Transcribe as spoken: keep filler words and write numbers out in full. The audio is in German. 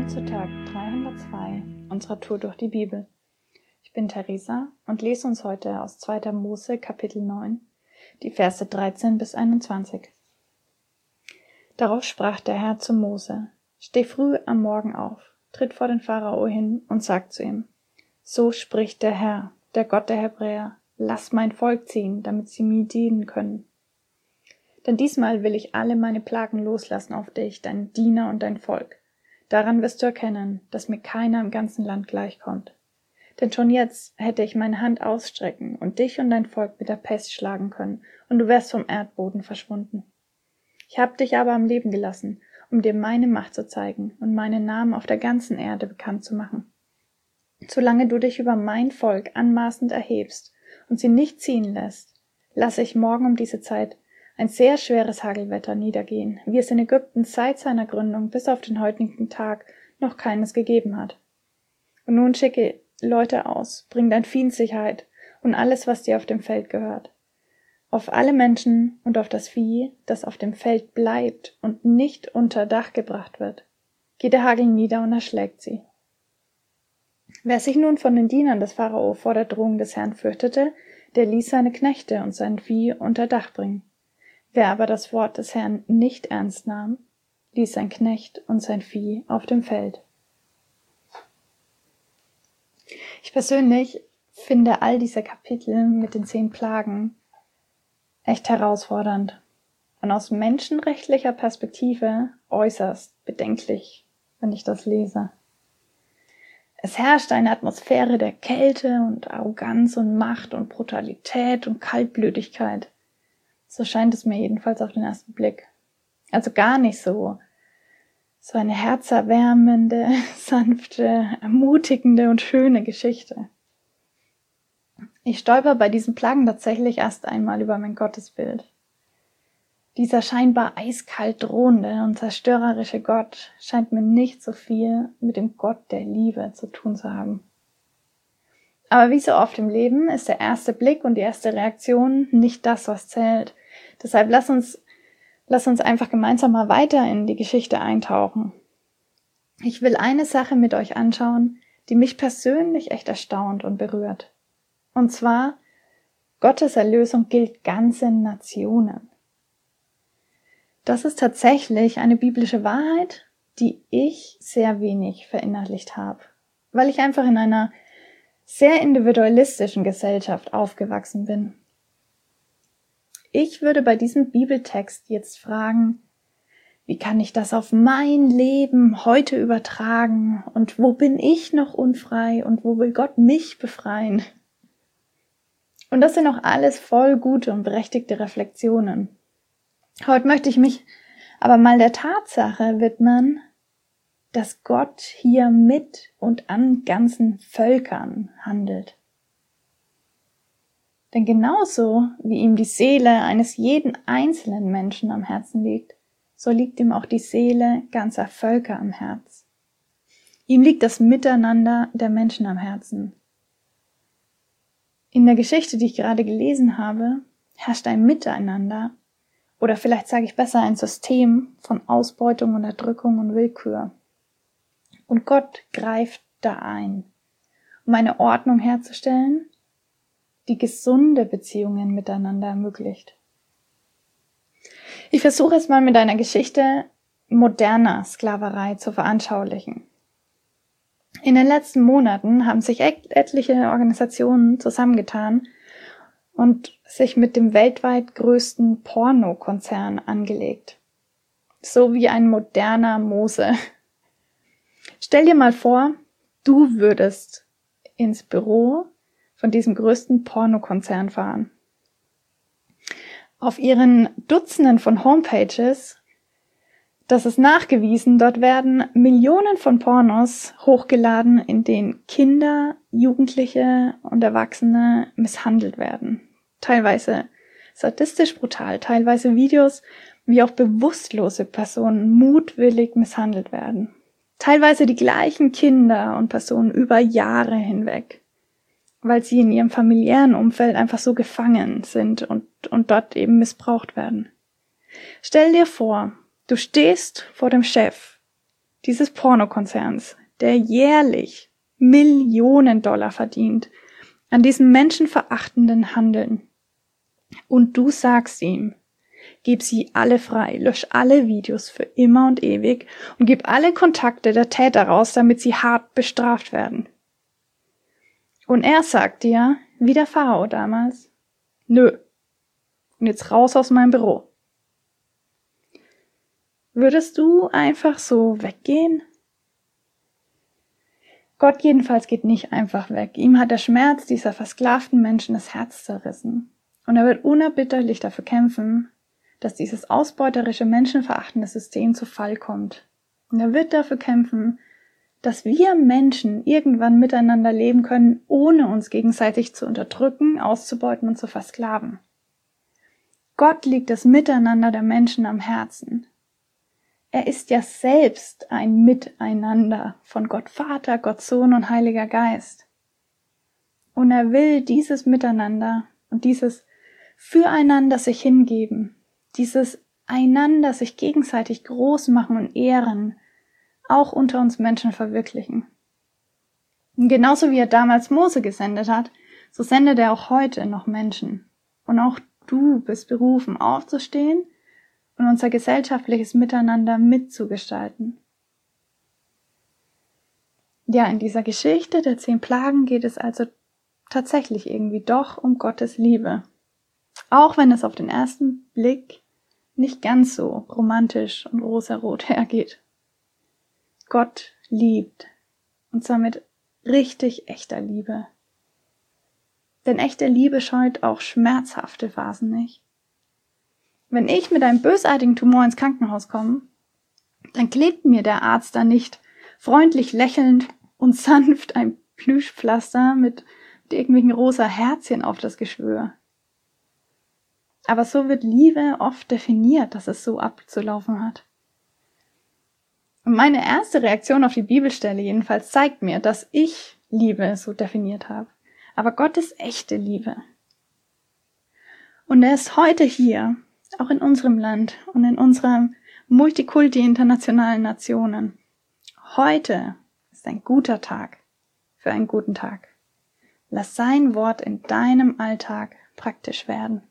Willkommen zu Tag dreihundertzwei unserer Tour durch die Bibel. Ich bin Theresa und lese uns heute aus zweiter Mose Kapitel neun, die Verse dreizehn bis einundzwanzig. Darauf sprach der Herr zu Mose: Steh früh am Morgen auf, tritt vor den Pharao hin und sag zu ihm: So spricht der Herr, der Gott der Hebräer: Lass mein Volk ziehen, damit sie mir dienen können. Denn diesmal will ich alle meine Plagen loslassen auf dich, deinen Diener und dein Volk. Daran wirst du erkennen, dass mir keiner im ganzen Land gleichkommt. Denn schon jetzt hätte ich meine Hand ausstrecken und dich und dein Volk mit der Pest schlagen können, und du wärst vom Erdboden verschwunden. Ich habe dich aber am Leben gelassen, um dir meine Macht zu zeigen und meinen Namen auf der ganzen Erde bekannt zu machen. Solange du dich über mein Volk anmaßend erhebst und sie nicht ziehen lässt, lasse ich morgen um diese Zeit ein sehr schweres Hagelwetter niedergehen, wie es in Ägypten seit seiner Gründung bis auf den heutigen Tag noch keines gegeben hat. Und nun schicke Leute aus, bring dein Vieh in Sicherheit und alles, was dir auf dem Feld gehört. Auf alle Menschen und auf das Vieh, das auf dem Feld bleibt und nicht unter Dach gebracht wird, geht der Hagel nieder und erschlägt sie. Wer sich nun von den Dienern des Pharao vor der Drohung des Herrn fürchtete, der ließ seine Knechte und sein Vieh unter Dach bringen. Wer aber das Wort des Herrn nicht ernst nahm, ließ sein Knecht und sein Vieh auf dem Feld. Ich persönlich finde all diese Kapitel mit den zehn Plagen echt herausfordernd und aus menschenrechtlicher Perspektive äußerst bedenklich, wenn ich das lese. Es herrscht eine Atmosphäre der Kälte und Arroganz und Macht und Brutalität und Kaltblütigkeit. So scheint es mir jedenfalls auf den ersten Blick. Also gar nicht so. So eine herzerwärmende, sanfte, ermutigende und schöne Geschichte. Ich stolper bei diesen Plagen tatsächlich erst einmal über mein Gottesbild. Dieser scheinbar eiskalt drohende und zerstörerische Gott scheint mir nicht so viel mit dem Gott der Liebe zu tun zu haben. Aber wie so oft im Leben ist der erste Blick und die erste Reaktion nicht das, was zählt. Deshalb lass uns, lass uns einfach gemeinsam mal weiter in die Geschichte eintauchen. Ich will eine Sache mit euch anschauen, die mich persönlich echt erstaunt und berührt. Und zwar, Gottes Erlösung gilt ganzen Nationen. Das ist tatsächlich eine biblische Wahrheit, die ich sehr wenig verinnerlicht habe, weil ich einfach in einer sehr individualistischen Gesellschaft aufgewachsen bin. Ich würde bei diesem Bibeltext jetzt fragen, wie kann ich das auf mein Leben heute übertragen und wo bin ich noch unfrei und wo will Gott mich befreien? Und das sind auch alles voll gute und berechtigte Reflexionen. Heute möchte ich mich aber mal der Tatsache widmen, dass Gott hier mit und an ganzen Völkern handelt. Denn genauso wie ihm die Seele eines jeden einzelnen Menschen am Herzen liegt, so liegt ihm auch die Seele ganzer Völker am Herz. Ihm liegt das Miteinander der Menschen am Herzen. In der Geschichte, die ich gerade gelesen habe, herrscht ein Miteinander, oder vielleicht sage ich besser ein System von Ausbeutung, Unterdrückung und Willkür. Und Gott greift da ein, um eine Ordnung herzustellen, die gesunde Beziehungen miteinander ermöglicht. Ich versuche es mal mit einer Geschichte moderner Sklaverei zu veranschaulichen. In den letzten Monaten haben sich etliche Organisationen zusammengetan und sich mit dem weltweit größten Pornokonzern angelegt. So wie ein moderner Mose. Stell dir mal vor, du würdest ins Büro von diesem größten Pornokonzern fahren. Auf ihren Dutzenden von Homepages, das ist nachgewiesen, dort werden Millionen von Pornos hochgeladen, in denen Kinder, Jugendliche und Erwachsene misshandelt werden. Teilweise sadistisch brutal, teilweise Videos, wie auch bewusstlose Personen mutwillig misshandelt werden. Teilweise die gleichen Kinder und Personen über Jahre hinweg, weil sie in ihrem familiären Umfeld einfach so gefangen sind und, und dort eben missbraucht werden. Stell dir vor, du stehst vor dem Chef dieses Pornokonzerns, der jährlich Millionen Dollar verdient an diesem menschenverachtenden Handeln. Und du sagst ihm, gib sie alle frei, lösch alle Videos für immer und ewig und gib alle Kontakte der Täter raus, damit sie hart bestraft werden. Und er sagt dir, wie der Pharao damals, nö, und jetzt raus aus meinem Büro. Würdest du einfach so weggehen? Gott jedenfalls geht nicht einfach weg. Ihm hat der Schmerz dieser versklavten Menschen das Herz zerrissen. Und er wird unerbitterlich dafür kämpfen, dass dieses ausbeuterische, menschenverachtende System zu Fall kommt. Und er wird dafür kämpfen, dass wir Menschen irgendwann miteinander leben können, ohne uns gegenseitig zu unterdrücken, auszubeuten und zu versklaven. Gott liegt das Miteinander der Menschen am Herzen. Er ist ja selbst ein Miteinander von Gott Vater, Gott Sohn und Heiliger Geist. Und er will dieses Miteinander und dieses Füreinander sich hingeben, dieses einander sich gegenseitig groß machen und ehren, auch unter uns Menschen verwirklichen. Und genauso wie er damals Mose gesendet hat, so sendet er auch heute noch Menschen. Und auch du bist berufen, aufzustehen und unser gesellschaftliches Miteinander mitzugestalten. Ja, in dieser Geschichte der zehn Plagen geht es also tatsächlich irgendwie doch um Gottes Liebe. Auch wenn es auf den ersten Blick nicht ganz so romantisch und rosarot hergeht. Gott liebt, und zwar mit richtig echter Liebe. Denn echte Liebe scheut auch schmerzhafte Phasen nicht. Wenn ich mit einem bösartigen Tumor ins Krankenhaus komme, dann klebt mir der Arzt da nicht freundlich lächelnd und sanft ein Plüschpflaster mit, mit irgendwelchen rosa Herzchen auf das Geschwür. Aber so wird Liebe oft definiert, dass es so abzulaufen hat. Und meine erste Reaktion auf die Bibelstelle jedenfalls zeigt mir, dass ich Liebe so definiert habe. Aber Gott ist echte Liebe. Und er ist heute hier, auch in unserem Land und in unseren multikulti-internationalen Nationen. Heute ist ein guter Tag für einen guten Tag. Lass sein Wort in deinem Alltag praktisch werden.